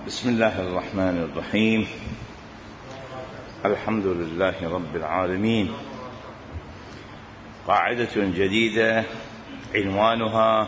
بسم الله الرحمن الرحيم. الحمد لله رب العالمين. قاعدة جديدة عنوانها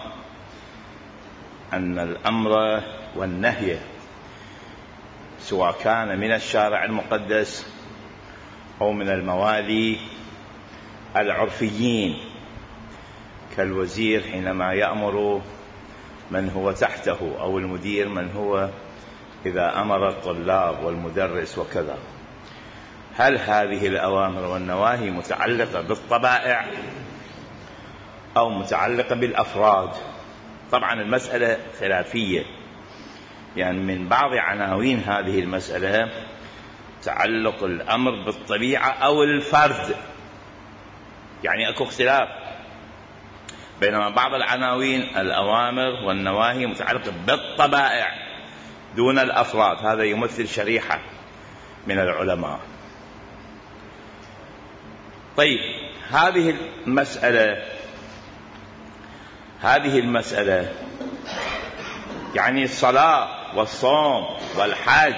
أن الأمر والنهي سواء كان من الشارع المقدس أو من الموالي العرفيين كالوزير حينما يأمر من هو تحته أو المدير من هو إذا أمر الطلاب والمدرس وكذا. هل هذه الأوامر والنواهي متعلقة بالطبائع أو متعلقة بالأفراد؟ طبعا المسألة خلافية، يعني من بعض عناوين هذه المسألة تعلق الأمر بالطبيعة أو الفرد، يعني أكو اختلاف، بينما بعض العناوين الأوامر والنواهي متعلقة بالطبائع دون الأفراد. هذا يمثل شريحة من العلماء. طيب، هذه المسألة يعني الصلاة والصوم والحج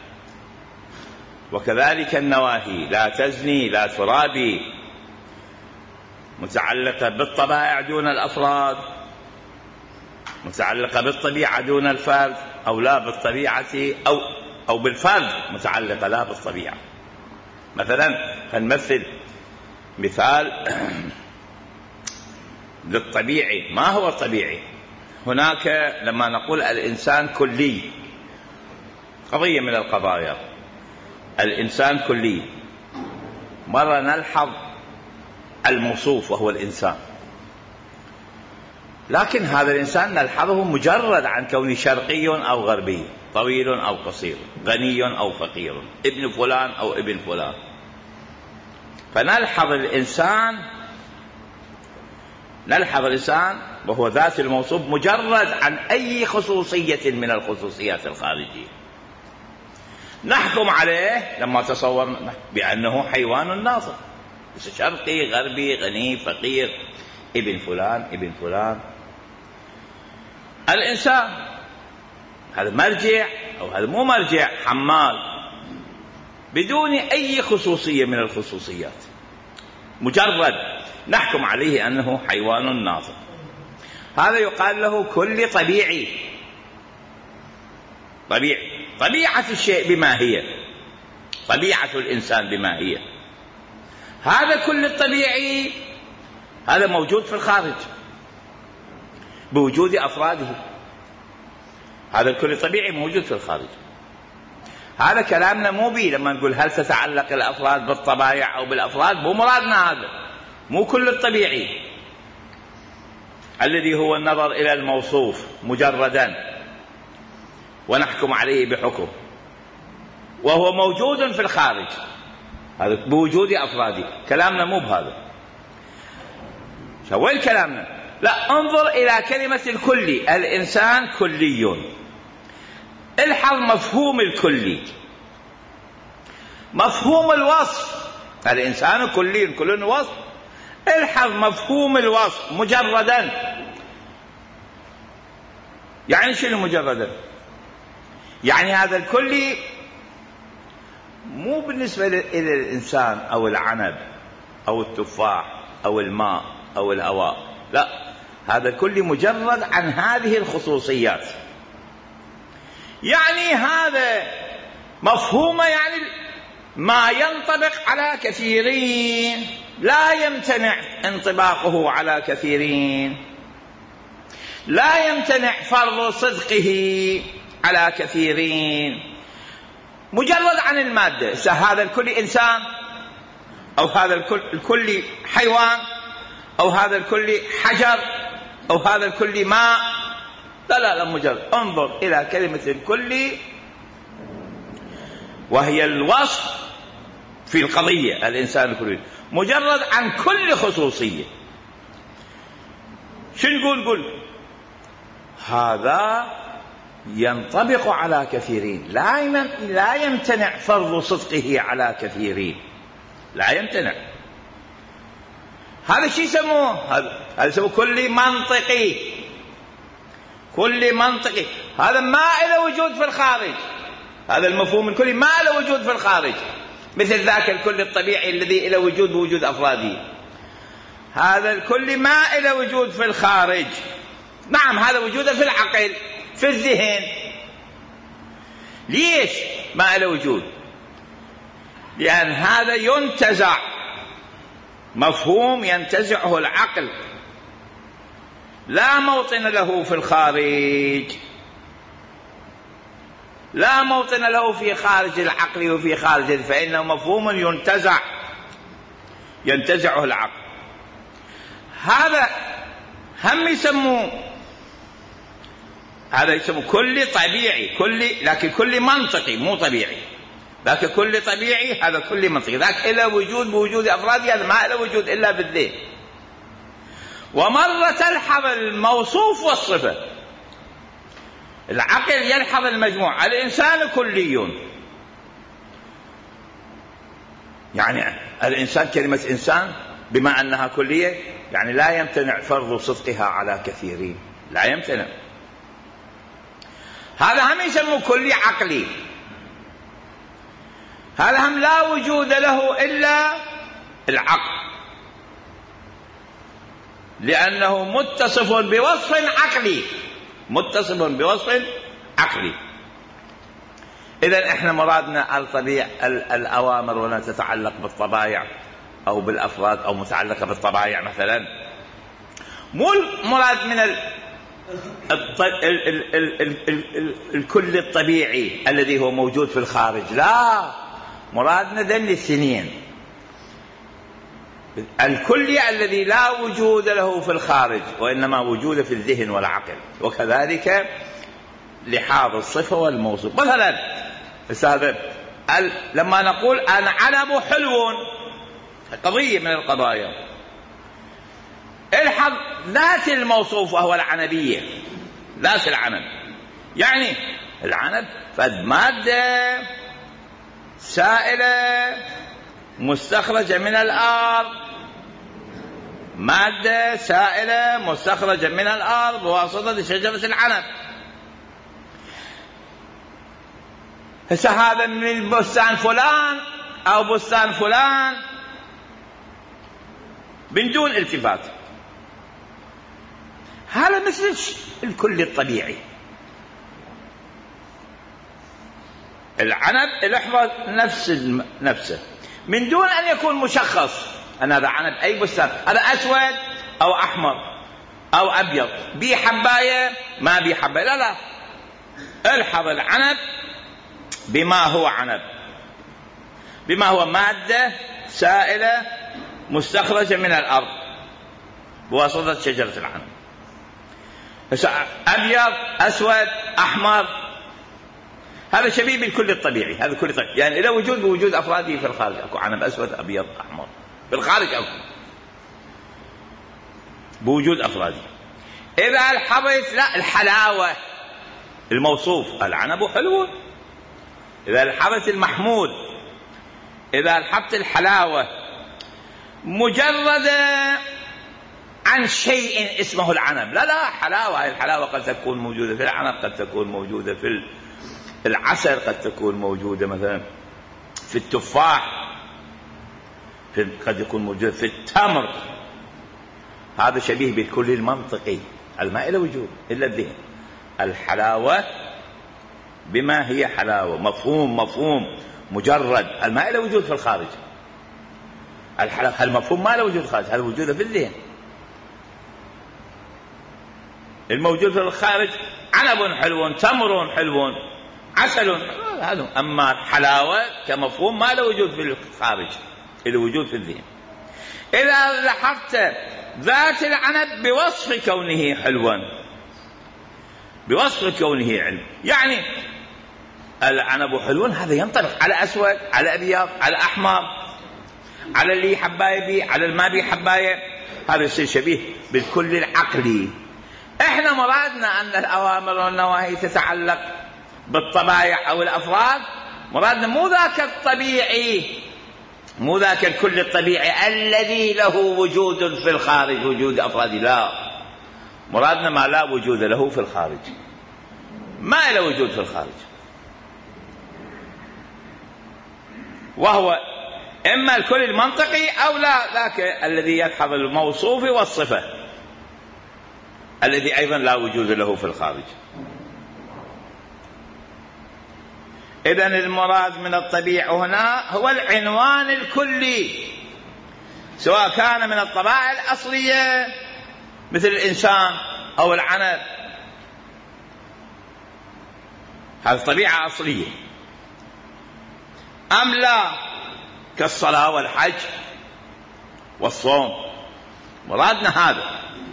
وكذلك النواهي، لا تزني لا ترابي، متعلقة بالطبائع دون الأفراد، متعلقة بالطبيعة دون الفرد، أو لا بالطبيعة أو بالفرد متعلقة لا بالطبيعة. مثلا هنمثل مثال للطبيعي. ما هو الطبيعي؟ هناك لما نقول الإنسان كلي، قضية من القضايا، الإنسان كلي، مرة نلحظ الموصوف وهو الإنسان، لكن هذا الإنسان نلحظه مجرد عن كونه شرقي أو غربي، طويل أو قصير، غني أو فقير، ابن فلان أو ابن فلان. فنلحظ الإنسان وهو ذات الموصوف مجرد عن أي خصوصية من الخصوصيات الخارجية. نحكم عليه لما تصورنا بأنه حيوان ناطق، شرقي غربي غني فقير، ابن فلان ابن فلان. الإنسان هذا مرجع أو هذا مو مرجع، حمال، بدون أي خصوصية من الخصوصيات، مجرد نحكم عليه أنه حيوان ناطق. هذا يقال له كل طبيعي. طبيعة الشيء بما هي، طبيعة الإنسان بما هي. هذا كل الطبيعي هذا موجود في الخارج بوجود أفراده. هذا الكل طبيعي موجود في الخارج. هذا كلامنا مو بيه لما نقول هل تتعلق الأفراد بالطبائع أو بالأفراد، مو مرادنا هذا. مو كل الطبيعي الذي هو النظر إلى الموصوف مجردا ونحكم عليه بحكم وهو موجود في الخارج، هذا بوجود أفراده. كلامنا مو بهذا. وين كلامنا؟ لا، انظر إلى كلمة الكلي. الإنسان كلي. الحظ مفهوم الكلي، مفهوم الوصف. الإنسان كلي، كل وصف. الحظ مفهوم الوصف مجردا. يعني شنو مجردا؟ يعني هذا الكلي مو بالنسبة إلى الإنسان أو العنب أو التفاح أو الماء أو الهواء، لا، هذا الكلي مجرد عن هذه الخصوصيات. يعني هذا مفهومه، يعني ما ينطبق على كثيرين، لا يمتنع انطباقه على كثيرين، لا يمتنع فرض صدقه على كثيرين، مجرد عن المادة. هذا الكل إنسان، أو هذا الكل حيوان، أو هذا الكل حجر، أو هذا الكل ماء. لا، مجرد انظر إلى كلمة الكل وهي الوصف في القضية. الإنسان الكلي مجرد عن كل خصوصية. شو نقول؟ هذا ينطبق على كثيرين، لا يمتنع فرض صدقه على كثيرين، لا يمتنع. هذا شيء يسموه، هذا يسموه كلي منطقي. كل منطقي، هذا ما له وجود في الخارج. هذا المفهوم الكلي ما له وجود في الخارج، مثل ذاك الكل الطبيعي الذي له وجود بوجود أفراده. هذا الكل ما له وجود في الخارج. نعم هذا وجوده في العقل في الذهن. ليش ما له وجود؟ لأن هذا ينتزع، مفهوم ينتزعه العقل، لا موطن له في الخارج، لا موطن له في خارج العقل وفي خارج، فإنه مفهوم ينتزعه العقل. هذا هم يسموه، هذا يسموه كل طبيعي، لكن كل منطقي مو طبيعي. ذاك كل طبيعي، هذا كل منطقي. ذاك إلا وجود بوجود أفراده، هذا ما له وجود إلا بالذهن. ومرة تلحظ الموصوف والصفة. العقل يلحظ المجموع. الإنسان كلي، يعني الإنسان كلمة إنسان بما أنها كلية يعني لا يمتنع فرض صدقها على كثيرين، لا يمتنع. هذا هم يسموه كلي عقلي. هذا هم لا وجود له إلا العقل، لأنه متصف بوصف عقلي. إذن إحنا مرادنا الأوامر ولا تتعلق بالطبائع أو بالأفراد أو متعلقة بالطبائع مثلا، مو المراد من الكل الطبيعي الذي هو موجود في الخارج، لا، مرادنا ذن السنين الكلي الذي لا وجود له في الخارج وإنما وجود في الذهن والعقل. وكذلك لحاظ الصفة والموصوف. مثلا لما نقول العنب حلو، قضية من القضايا، الحظ ذات الموصوف وهو العنبية، ذات العنب. يعني العنب فد مادة سائلة مستخرجة من الأرض، مادة سائلة مستخرجة من الأرض بواسطة شجرة العنب. هذا من بستان فلان أو بستان فلان من دون التفات. هذا مثل الكل الطبيعي. العنب الأحمر نفسه من دون أن يكون مشخص أن هذا عنب أي بستان، هذا أسود أو أحمر أو أبيض، بي حباية ما بي حباية، لا، الحظ العنب بما هو عنب، بما هو مادة سائلة مستخرجة من الأرض بواسطة شجرة العنب. أبيض أسود أحمر، هذا شبيه بالكل الطبيعي. هذا كل طبيعي يعني إذا وجود بوجود أفراده في الخارج، أكو عنب أسود أبيض أحمر في الخارج، أكو بوجود أفراده. إذا الحبت لا، الحلاوة الموصوف العنب حلو. إذا الحبت المحمود، إذا الحبت الحلاوة مجردة عن شيء اسمه العنب، لا حلاوة. الحلاوة قد تكون موجودة في العنب، قد تكون موجودة في العسل، قد تكون موجودة مثلا في التفاح، قد يكون موجودة في التمر. هذا شبيه بالكل المنطقي، ما له وجود إلا الذهن. الحلاوة بما هي حلاوة، مفهوم مجرد، ما له وجود في الخارج. المفهوم ما له وجود في الخارج، هذا وجوده في الذهن. الموجود في الخارج عنب حلو، تمر حلو، عسل حلو. أما الحلاوة كمفهوم ما له وجود في الخارج، له وجود في الذهن. إذا لاحظت ذات العنب بوصف كونه حلوا، بوصف كونه علم، يعني العنب حلو، هذا ينطبق على أسود، على أبيض، على أحمر، على اللي حباية بي، على الما بي حباية. هذا يصير شبيه بالكل العقلي. احنا مرادنا أن الأوامر والنواهي تتعلق بالطبائع أو الأفراد، مرادنا مو ذاك الطبيعي، مو ذاك الكل الطبيعي الذي له وجود في الخارج، وجود أفراد، لا، مرادنا ما لا وجود له في الخارج، ما له وجود في الخارج، وهو إما الكل المنطقي أو لا ذاك الذي يلحظ الموصوف والصفة الذي أيضا لا وجود له في الخارج. إذن المراد من الطبيعة هنا هو العنوان الكلي، سواء كان من الطبائع الأصلية مثل الإنسان أو العنب، هذه طبيعة أصلية، أم لا كالصلاة والحج والصوم، مرادنا هذا.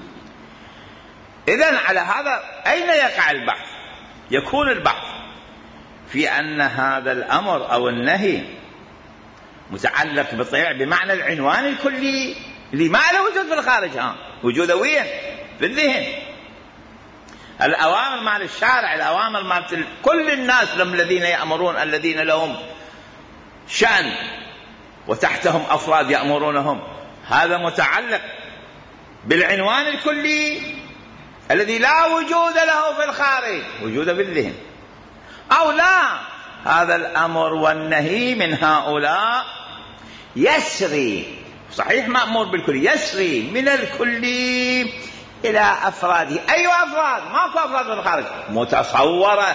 إذن على هذا أين يقع البحث؟ يكون البحث في أن هذا الأمر أو النهي متعلق بالطبيعة بمعنى العنوان الكلي اللي ما له وجود في الخارج. وجوده وين؟ في الذهن. الأوامر مع الشارع، الأوامر مع كل الناس الذين يأمرون، الذين لهم شأن وتحتهم أفراد يأمرونهم، هذا متعلق بالعنوان الكلي الذي لا وجود له في الخارج، وجوده في الذهن. أو لا، هذا الأمر والنهي من هؤلاء يسري، صحيح مأمور بالكلي، يسري من الكلي إلى أفراده. أي أفراد؟ ماكو أفراد في الخارج، متصورة.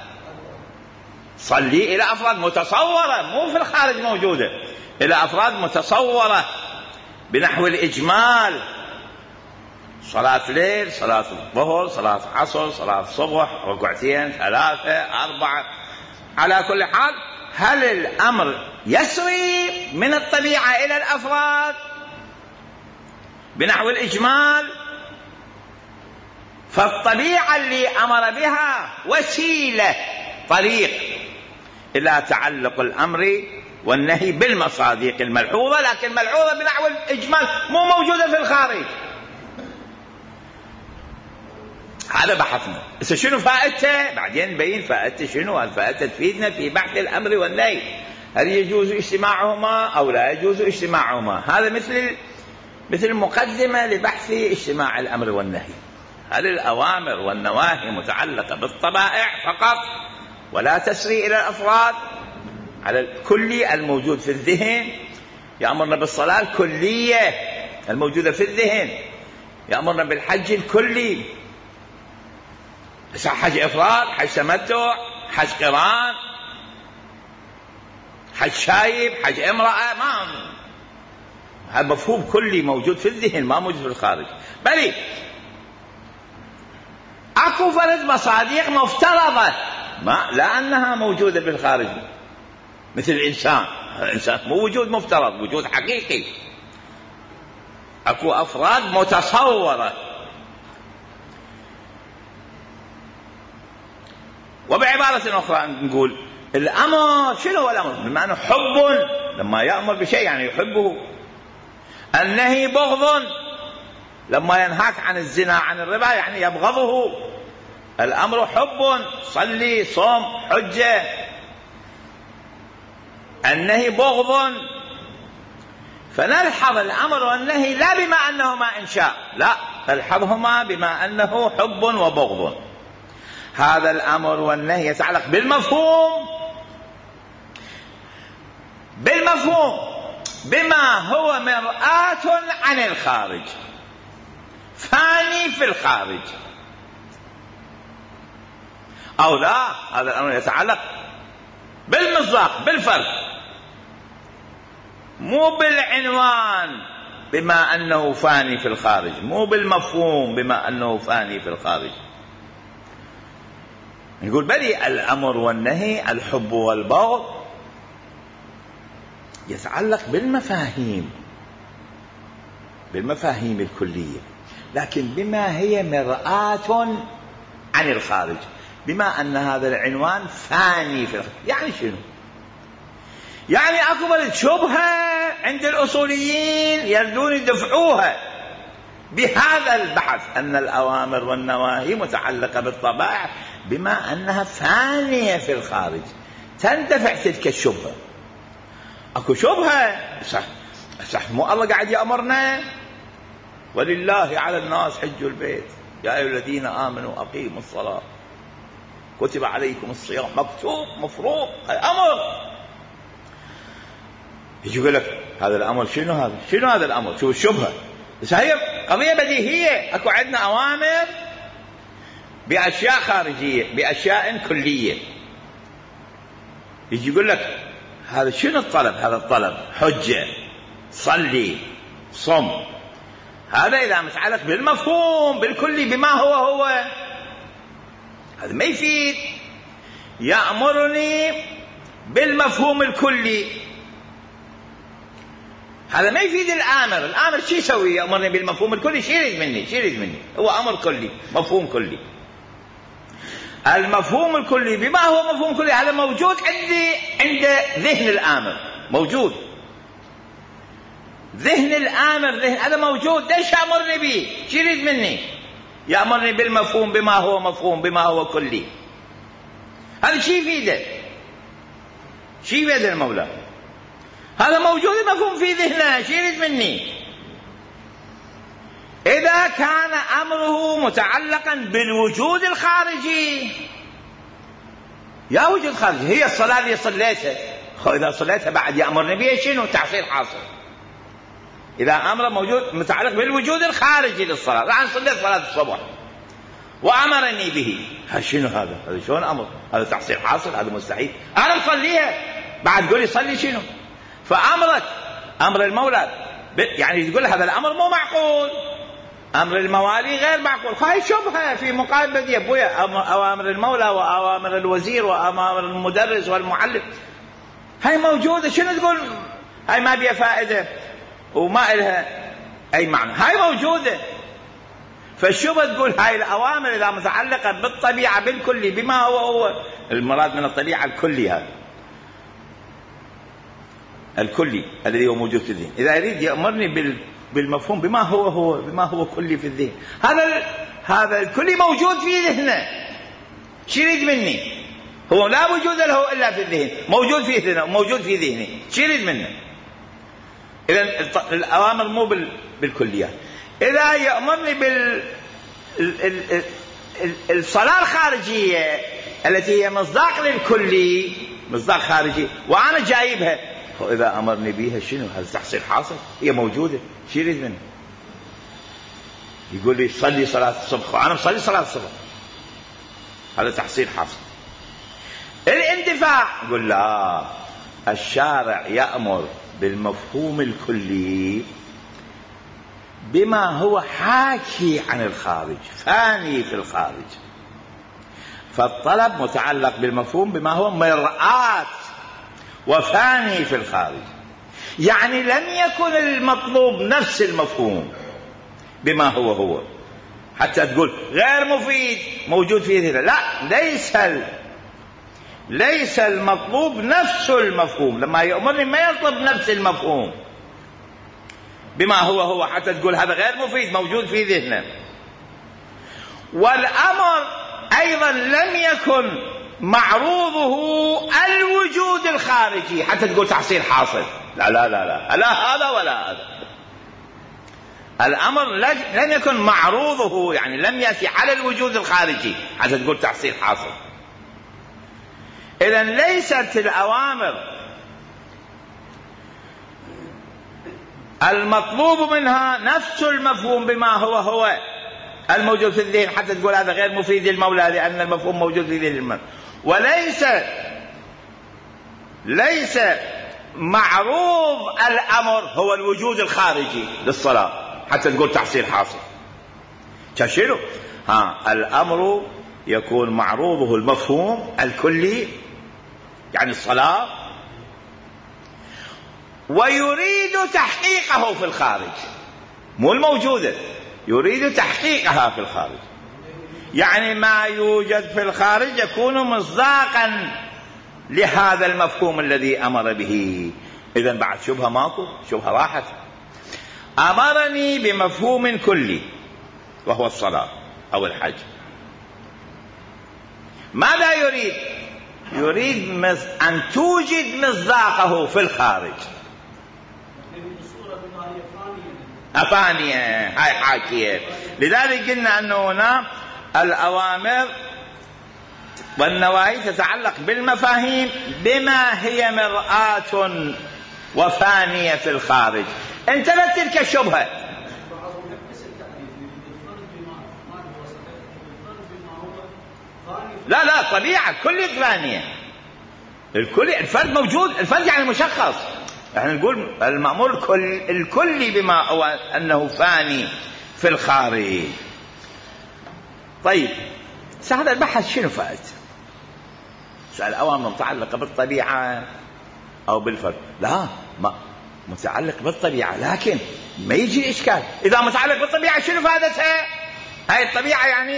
صلي إلى أفراد متصورة، مو في الخارج موجودة، إلى أفراد متصورة بنحو الإجمال: صلاة ليل، صلاة الظهر، صلاة عصر، صلاة صبح، ركعتين، 3، 4. على كل حال، هل الأمر يسري من الطبيعة إلى الأفراد بنحو الإجمال؟ فالطبيعة اللي أمر بها وسيلة، طريق إلى تعلق الأمر والنهي بالمصادق الملحوظة، لكن ملحوظة بنحو الإجمال، مو موجودة في الخارج. هذا بحثنا. شنو فائدته؟ بعدين نبين فائدته شنو. الفائدة تفيدنا في بحث الأمر والنهي، هل يجوز اجتماعهما أو لا يجوز اجتماعهما. هذا مثل مقدمة لبحث اجتماع الأمر والنهي. هل الأوامر والنواهي متعلقة بالطبائع فقط ولا تسري إلى الأفراد على الكلي الموجود في الذهن؟ يأمرنا بالصلاة الكلية الموجودة في الذهن، يأمرنا بالحج الكلي، حج إفراد، حج تمتع، حج قران، حج شايب، حج امرأة. ما هذا مفهوم كلي موجود في الذهن، ما موجود في الخارج. بل اكو فرض مصادق مفترضة لا أنها موجودة في الخارج، مثل الإنسان. الإنسان مو وجود مفترض، وجود حقيقي. اكو أفراد متصورة. وبعبارة أخرى نقول الأمر شنو هو الأمر؟ بمعنى حب، لما يأمر بشيء يعني يحبه. النهي بغض، لما ينهاك عن الزنا عن الربا يعني يبغضه. الأمر حب، صلي صوم حجة. النهي بغض، فنلحظ الأمر والنهي لا بما أنهما إنشاء، لا، نلحظهما بما أنه حب وبغض. هذا الأمر والنهي يتعلق بالمفهوم بما هو مرآة عن الخارج، فاني في الخارج. أو لا، هذا الأمر يتعلق بالمصداق، بالفرق، مو بالعنوان بما أنه فاني في الخارج، مو بالمفهوم بما أنه فاني في الخارج. نقول بلي الأمر والنهي، الحب والبغض، يتعلق بالمفاهيم الكلية، لكن بما هي مرآة عن الخارج، بما أن هذا العنوان فاني في الخارج. يعني شنو؟ يعني أكبر شبهة عند الأصوليين يردون يدفعوها بهذا البحث، أن الأوامر والنواهي متعلقة بالطبائع بما أنها فانية في الخارج، تندفع تلك الشبهة. أكو شبهة صح، مو الله قاعد يأمرنا ولله على الناس حج البيت، يا أيها الذين آمنوا أقيموا الصلاة كتب عليكم الصيام، مكتوب مفروض أمر. يجي يقول لك هذا الأمر شنو هذا؟ شنو هذا الأمر؟ شو الشبهة؟ بس هي قضية بديهية. أكو عندنا أوامر بأشياء خارجية بأشياء كلية. يجي يقول لك هذا شنو الطلب؟ هذا الطلب حجة، صلي، صم. هذا إذا متعلق بالمفهوم بالكلي بما هو هذا ما يفيد. يأمرني بالمفهوم الكلي، هذا ما يفيد الآمر. الآمر شو يسوي؟ يأمرني بالمفهوم الكلي. شو يريد مني؟ هو أمر كلي، مفهوم كلي. المفهوم الكلي بما هو مفهوم كلي هذا موجود عند ذهن الآمر، موجود ذهن الآمر، ذهن هذا موجود. ليش يأمرني به؟ شو يريد مني؟ يأمرني بالمفهوم بما هو مفهوم بما هو كلي. هذا شو يفيده؟ شو يفيد المولى؟ هذا موجود المفهوم في ذهنه. شو يريد مني؟ إذا كان أمره متعلقا بالوجود الخارجي، يا وجود خارجي، هي الصلاة اللي صليتها، إذا صليتها بعد يأمرني بها شنو؟ تحصيل حاصل. إذا أمر موجود متعلق بالوجود الخارجي للصلاة، الآن صليت صلاة الصبح وأمرني به، شنو هذا؟ هذا شلون أمر؟ هذا تحصيل حاصل، هذا مستحيل. أنا مصليها بعد تقولي صلي شنو؟ فأمرك أمر المولى يعني تقول هذا الأمر مو معقول، أمر الموالي غير معقول. هاي شبهة في مقابل بدي أبويا أوامر المولى وأوامر الوزير وأوامر المدرس والمعلم، هاي موجودة. شنو تقول هاي ما بيها فائدة وما إلها أي معنى؟ هاي موجودة. فالشبهة تقول هاي الأوامر إذا متعلقة بالطبيعة بالكلي بما هو المراد من الطبيعة الكلي، هذا الكلي الذي هو موجود في الذهن. إذا يريد يأمرني بالمفهوم بما هو كلي في الذهن، هذا الكلي موجود في ذهنه. شو يريد مني؟ هو لا وجود له إلا في الذهن، موجود في ذهنه موجود في ذهني. شو يريد منه؟ إذن الأوامر مو بالكليات. إذا يأمرني بالصلاة الخارجية التي هي مصداق للكلي، مصداق خارجي، وأنا جايبها، إذا أمرني بها شنو؟ هذا تحصيل حاصل، هي موجودة. شو يريد منه؟ يقول لي صلي صلاة الصبح وأنا مصلي صلاة الصبح، هذا تحصيل حاصل. الاندفاع يقول لا، الشارع يأمر بالمفهوم الكلي بما هو حاكي عن الخارج، فاني في الخارج. فالطلب متعلق بالمفهوم بما هو مرآة وفاني في الخارج. يعني لم يكن المطلوب نفس المفهوم بما هو حتى تقول غير مفيد موجود فيه ذلك. لا، ليس المطلوب نفس المفهوم. لما يأمرني ما يطلب نفس المفهوم بما هو حتى تقول هذا غير مفيد موجود في ذهنه. والأمر أيضا لم يكن معروضه الوجود الخارجي حتى تقول تحصيل حاصل. لا لا لا لا، لا هذا ولا هذا. الأمر لم يكن معروضه، يعني لم يأتي على الوجود الخارجي حتى تقول تحصيل حاصل. إذن ليست الأوامر المطلوب منها نفس المفهوم بما هو الموجود في الذهن حتى تقول هذا غير مفيد للمولى لأن المفهوم موجود في ذهن المولى. وليس معروض الأمر هو الوجود الخارجي للصلاة حتى تقول تحصيل حاصل. تشيله الأمر يكون معروضه المفهوم الكلي يعني الصلاة، ويريد تحقيقه في الخارج، مو الموجودة، يريد تحقيقها في الخارج. يعني ما يوجد في الخارج يكون مصداقا لهذا المفهوم الذي أمر به. إذن بعد شبهة ماكو، شبهة راحت. أمرني بمفهوم كلي وهو الصلاة أو الحج. ماذا يريد؟ يريد أن توجد مصداقه في الخارج. أفانية، هاي حاكية. لذلك قلنا أنه هنا الأوامر والنواهي تتعلق بالمفاهيم بما هي مرآة وفانية في الخارج. انتبهت تلك الشبهة. لا طبيعة كل فانية، الفرد موجود، الفرد يعني مشخص. احنا نقول المأمور الكلي بما هو أنه فاني في الخارج. طيب هذا البحث شنو فائد؟ سؤال أوامر متعلقة بالطبيعة أو بالفرد؟ لا، ما متعلق بالطبيعة، لكن ما يجي إشكال إذا متعلق بالطبيعة شنو فائدتها؟ هاي الطبيعة يعني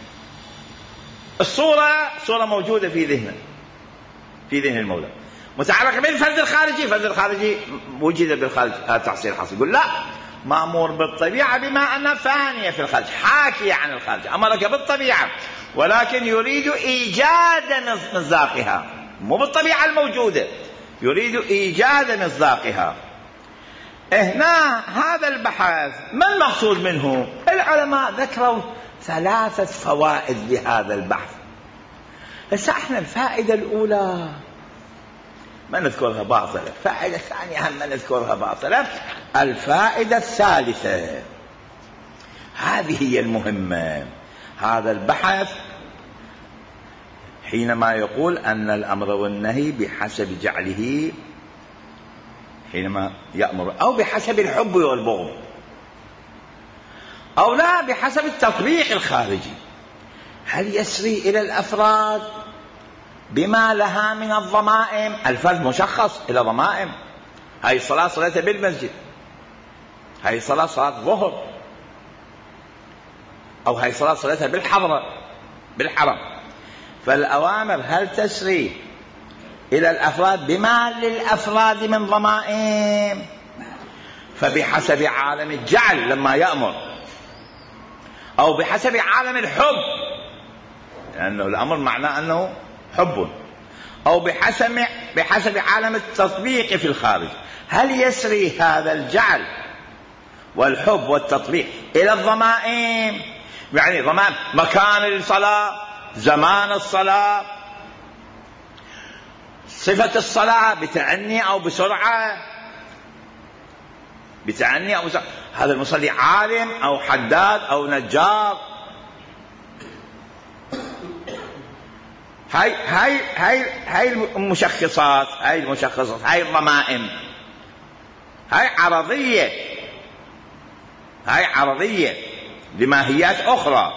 الصورة موجودة في ذهنه، في ذهن المولى. متعلق بالفرد الخارجي، الفرد الخارجي وجد بالخارج، هذا تحصيل حاصل. يقول لا، مأمور بالطبيعة بما أنها فانية في الخارج، حاكية عن الخارج، أمرك بالطبيعة ولكن يريد إيجاد مصداقها، مو بالطبيعة الموجودة، يريد إيجاد مصداقها. هنا هذا البحث ما المقصود منه؟ العلماء ذكروا 3 فوائد لهذا البحث. بس احنا الفائدة الأولى ما نذكرها باطلة، الفائدة الثانية هم ما نذكرها باطلة، الفائدة الثالثة هذه هي المهمة. هذا البحث حينما يقول أن الأمر والنهي بحسب جعله، حينما يأمر أو بحسب الحب والبغض أو لا بحسب التطبيق الخارجي، هل يسري إلى الأفراد بما لها من الضمائم؟ الفرد مشخص إلى ضمائم. هاي الصلاة صلاتها بالمسجد، هاي الصلاة صلاة الظهر، أو هاي الصلاة صلاتها بالحرم. فالأوامر هل تسري إلى الأفراد بما للأفراد من ضمائم؟ فبحسب عالم الجعل لما يأمر، أو بحسب عالم الحب لأنه الأمر معناه أنه حب، أو بحسب عالم التطبيق في الخارج. هل يسري هذا الجعل والحب والتطبيق إلى الضمائم؟ يعني ضمائم مكان الصلاة، زمان الصلاة، صفة الصلاة بتعني أو بسرعة، هذا المصلي عالم أو حداد أو نجار. هاي المشخصات، هاي الضمائم، هاي عرضية لماهيات أخرى.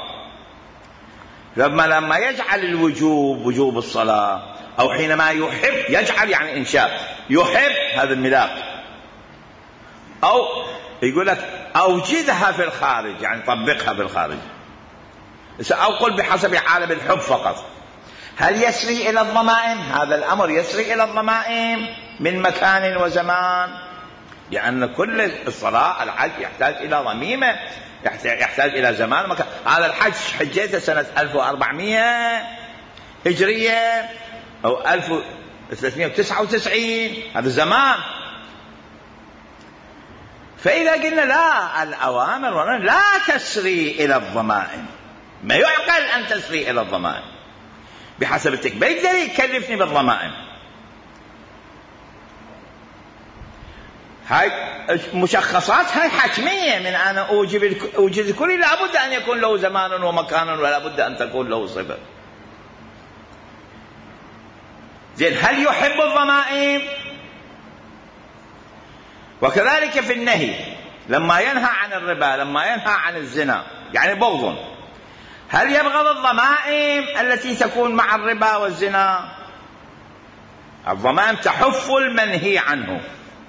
لما يجعل الوجوب وجوب الصلاة، أو حينما يحب، يجعل يعني إنشاء، يحب هذا الملاك، أو يقول لك أوجدها في الخارج يعني طبقها في الخارج، أو قل بحسب عالم الحب فقط. هل يسري إلى الضمائم؟ هذا الأمر يسري إلى الضمائم من مكان وزمان، لأن كل الصلاة الحج يحتاج إلى ضميمة، يحتاج إلى زمان ومكان. هذا الحج حجيته سنة 1400 هجرية أو 1399، هذا زمان. فإذا قلنا لا، الأوامر لا تسري إلى الضمائم، ما يعقل أن تسري إلى الضمائم بحسب التكبير، يقدر يكلفني بالضمائم. هاي مشخصات، هاي حتمية من أنا أوجد الكل، لابد أن يكون له زمان ومكان، ولا بد أن تكون له صفة. زين، هل يحب الضمائم؟ وكذلك في النهي، لما ينهى عن الربا، لما ينهى عن الزنا، يعني بغض، هل يبغض الضمائم التي تكون مع الربا والزنا؟ الضمائم تحف المنهي عنه.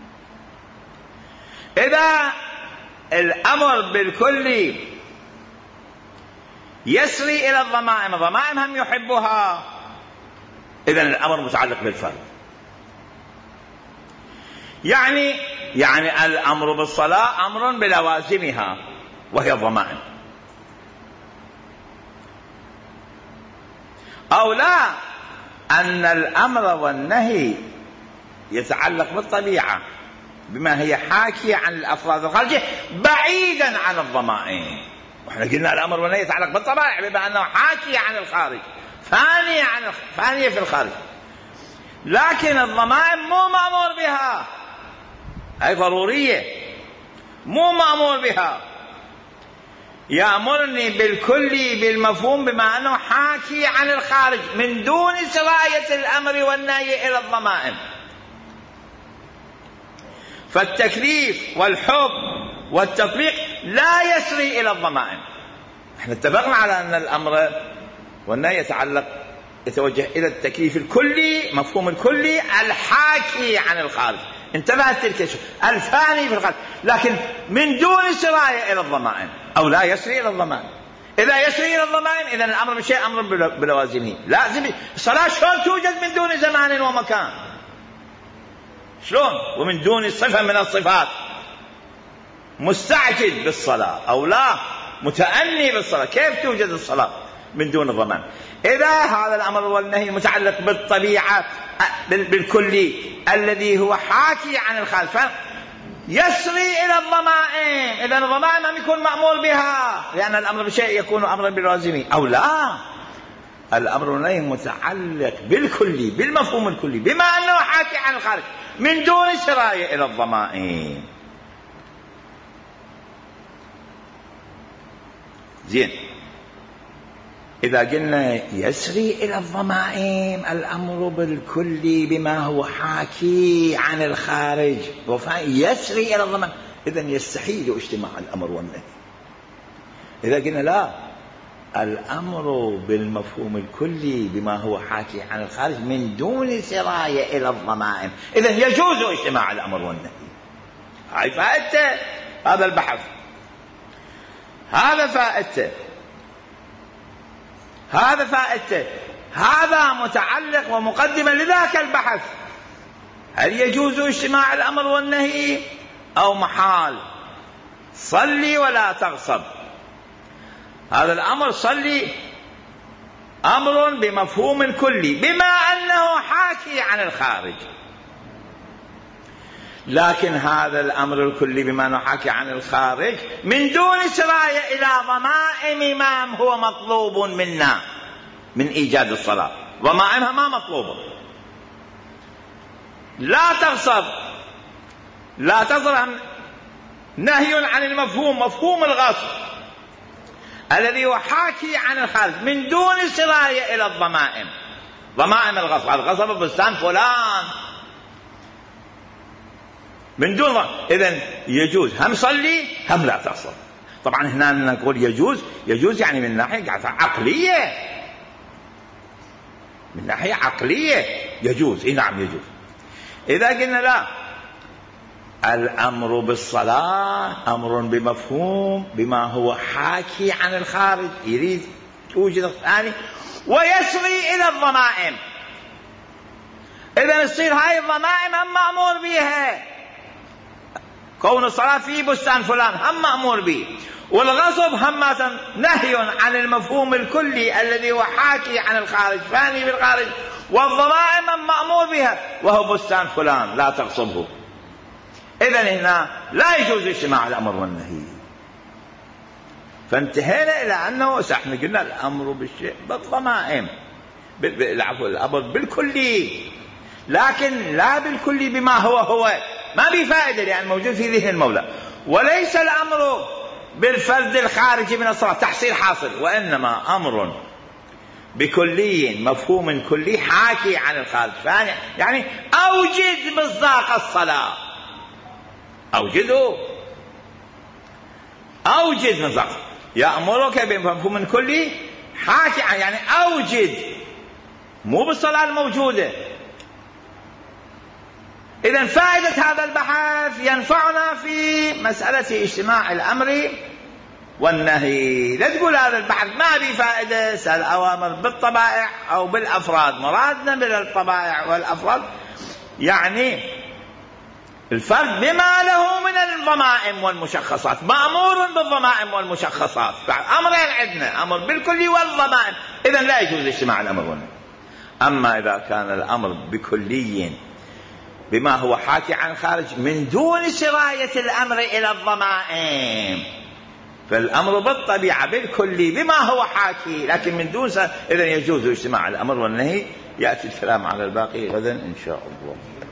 إذا الأمر بالكل يسري إلى الضمائم، الضمائم هم يحبها، إذن الأمر متعلق بالفرد. يعني الأمر بالصلاة أمر بلوازمها وهي الضمائم، أو لا، أن الأمر والنهي يتعلق بالطبيعة بما هي حاكية عن الأفراد الخارجية بعيدا عن الضمائم. وإحنا قلنا الأمر والنهي يتعلق بالطبائع بما أنه حاكية عن الخارج، ثانية في الخارج، لكن الضمائم مو مأمور بها، هي ضرورية، مو مأمور بها. يأمرني بالكلي بالمفهوم بما أنه حاكي عن الخارج من دون سراية الأمر والنهي إلى الضمائم. فالتكليف والحكم والتطبيق لا يسري إلى الضمائم. احنا اتفقنا على أن الأمر والنهي يتوجه إلى التكليف الكلي، مفهوم الكلي الحاكي عن الخارج، انتبهت تلك الفاني في الخارج، لكن من دون سراية إلى الضمائم، أو لا يسري إلى الضمائم. إذا يسري إلى الضمائم إذن الأمر بشيء أمر بلوازمه لازم. الصلاة شلون توجد من دون زمان ومكان؟ شلون؟ ومن دون صفة من الصفات، مستعجل بالصلاة أو لا متأني بالصلاة، كيف توجد الصلاة من دون الضمان؟ إذا هذا الأمر والنهي متعلق بالطبيعة بالكلي الذي هو حاكي عن الخارج يسري إلى الضمائم، إذا الضمائم لم يكون مأمور بها، لأن الأمر بشيء يكون أمرا باللازم أو لا. الأمر والنهي متعلق بالكلي بالمفهوم الكلي بما أنه حاكي عن الخارج من دون سراية إلى الضمائم. زين، إذا قلنا يسري إلى الضمائم الأمر بالكلي بما هو حاكي عن الخارج يسري إلى الضمائم، إذن يستحيل اجتماع الأمر والنهي. إذا قلنا لا، الأمر بالمفهوم الكلي بما هو حاكي عن الخارج من دون سراية إلى الضمائم، إذن يجوز اجتماع الأمر والنهي. هاي فائدة هذا البحث، هذا فائدته، هذا فائدته، هذا متعلق ومقدمة لذاك البحث. هل يجوز اجتماع الأمر والنهي أو محال؟ صلي ولا تغصب، هذا الأمر صلي أمر بمفهوم كلي بما أنه حاكي عن الخارج، لكن هذا الأمر الكلي بما أنه حاكي عن الخارج من دون سراية إلى ضمائم ما هو مطلوب منا من إيجاد الصلاة، ضمائمها ما مطلوبة. لا تغصب، لا تغصب نهي عن المفهوم، مفهوم الغصب الذي هو حاكي عن الخارج من دون سراية إلى الضمائم، ضمائم الغصب، الغصب بستان فلان من دون. إذن يجوز هم صلي هم لا تصل. طبعا هنا نقول يجوز يعني من ناحية عقلية، من ناحية عقلية يجوز، نعم يجوز. إذا قلنا لا، الأمر بالصلاة أمر بمفهوم بما هو حاكي عن الخارج، يريد توجد الثاني ويسري إلى الضمائم، إذن تصير هاي الضمائم هم مأمور بها، كون الصلاة في بستان فلان هم مأمور به، والغصب هم نهي عن المفهوم الكلي الذي هو حاكي عن الخارج فاني بالخارج، والضمائم هم مأمور بها وهو بستان فلان لا تغصبه. إذن هنا لا يجوز اجتماع الأمر والنهي. فانتهينا إلى أنه احنا قلنا الأمر بالشيء بالضمائم، الأمر بالكلي، لكن لا بالكلي بما هو ما بفائدة لأن موجود في ذهن المولى، وليس الأمر بالفرد الخارجي من الصلاة تحصيل حاصل، وإنما أمر بكلي مفهوم كلي حاكي عن الخارج، يعني أوجد مصداق الصلاة، أوجد مصداق، يأمرك بمفهوم كلي حاكي عن، يعني أوجد، مو بالصلاة الموجودة. إذن فائدة هذا البحث ينفعنا في مسألة اجتماع الأمر والنهي. لا تقول هذا البحث ما بي فائدة، سأل أوامر بالطبائع أو بالأفراد، مرادنا بالطبائع والأفراد يعني الفرد بما له من الضمائم والمشخصات، مأمور بالضمائم والمشخصات، أمرين عندنا، أمر بالكلي والضمائم، إذن لا يجوز اجتماع الأمر والنهي. أما إذا كان الأمر بكلي بما هو حاكي عن خارج من دون سراية الأمر إلى الضمائم. فالأمر بالطبيعة بالكلي بما هو حاكي، لكن من دون إذن يجوز اجتماع الأمر والنهي. يأتي الكلام على الباقي غدا إن شاء الله.